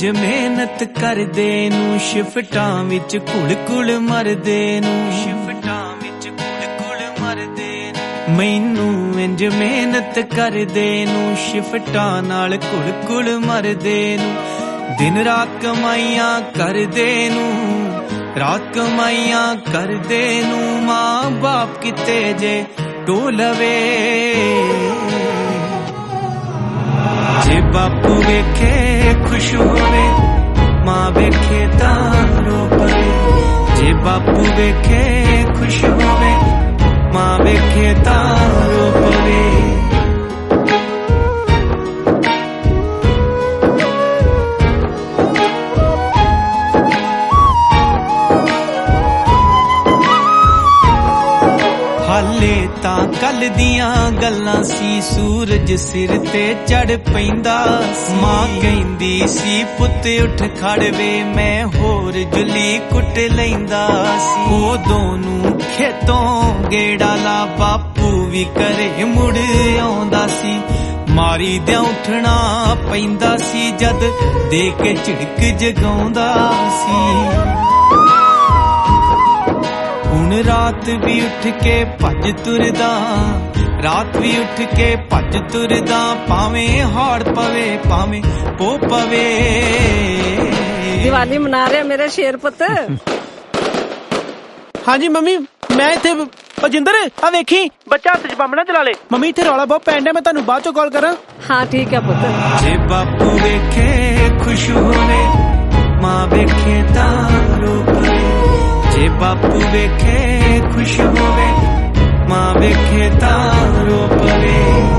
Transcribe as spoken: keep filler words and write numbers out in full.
मेहनत करदे नू शिफ्टां विच घुल घुल मरदे नू शिफ्टां विच घुल घुल मरदे नू मैनू इंज मेहनत करदे नू शिफ्टां नाल घुल घुल मरदे नू दिन रात कमाइयां करदे नू रात कमाइयां करदे नू मां बाप किते जे टोलवे जे बापू वेखे खुश होवे मां वेखे तां रो पवे जे बापू वेखे खुश होवे मां वेखे तां रो पवे हाले तां कल दियां गल्लां सी सूरज सिर ते चढ़ पैंदा मां कहंदी सी पुत उठ खड़ वे मैं होर जुली कुट लैंदा सी उदों नू खेतों गेड़ा ला बापू भी करे मुड़ आउंदा सी मारी दियां उठना पैंदा सी जद दे के झिड़क जगाउंदा सी हुण रात भी उठ के भज तुरदा रात भी उठ के भज तुरदा भावें हाड़ पवे भावें पो पवे दिवाली मना रहे मेरे शेर पुत हाँ जी मम्मी मैं इत्थे बजिंदर आ वेखी बच्चा हत्थ च बंब ना चला ले मम्मी इत्थे रौला बहुत पैंदा मैं तुहानू बाद चों कॉल करा हाँ ठीक है पुत जे बापू वेखे खुश होवे मां वेखे तां रो पवे जे बापू वेखे खुश होवे मां वेखे तां रो पवे।